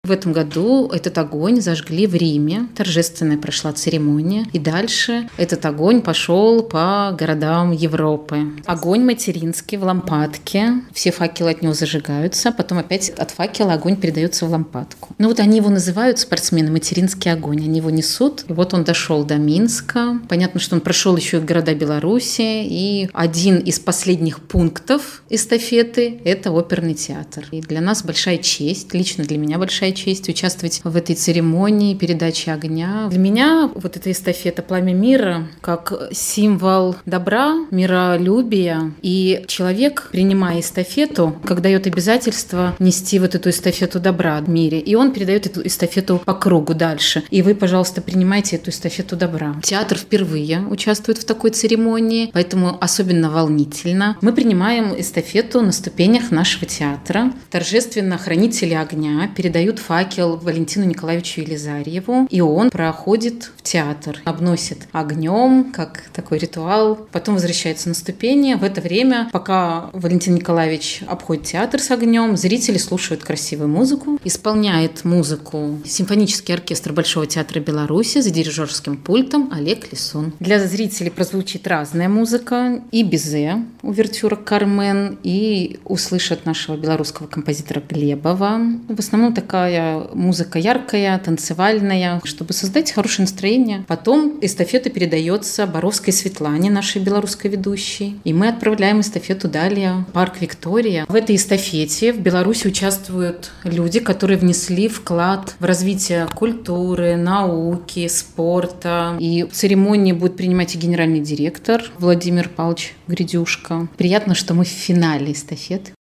В этом году этот огонь зажгли в Риме. Торжественная прошла церемония. И дальше этот огонь пошел по городам Европы. Огонь материнский в лампадке. Все факелы от него зажигаются. Потом опять от факела огонь передается в лампадку. Ну вот они его называют, спортсмены, материнский огонь. Они его несут. И вот он дошел до Минска. Понятно, что он прошел еще и города Беларуси. И один из последних пунктов эстафеты – это оперный театр. И для нас большая честь, лично для меня большая честь участвовать в этой церемонии передачи огня. Для меня вот эта эстафета «Пламя мира» как символ добра, миролюбия. И человек, принимая эстафету, как дает обязательство нести вот эту эстафету добра в мире. И он передает эту эстафету по кругу дальше. И вы, пожалуйста, принимайте эту эстафету добра. Театр впервые участвует в такой церемонии, поэтому особенно волнительно. Мы принимаем эстафету на ступенях нашего театра. Торжественно хранители огня передают факел Валентину Николаевичу Елизарьеву, и он проходит в театр, обносит огнем, как такой ритуал, потом возвращается на ступени. В это время, пока Валентин Николаевич обходит театр с огнем, зрители слушают красивую музыку. Исполняет музыку симфонический оркестр Большого театра Беларуси за дирижерским пультом Олег Лисун. Для зрителей прозвучит разная музыка, и безе, увертюра «Кармен», и услышат нашего белорусского композитора Глебова. В основном такая музыка яркая, танцевальная, чтобы создать хорошее настроение. Потом эстафета передается Боровской Светлане, нашей белорусской ведущей, и мы отправляем эстафету далее в парк Виктория. В этой эстафете в Беларуси участвуют люди, которые внесли вклад в развитие культуры, науки, спорта. И в церемонии будет принимать и генеральный директор Владимир Павлович Гридюшко. Приятно, что мы в финале эстафеты.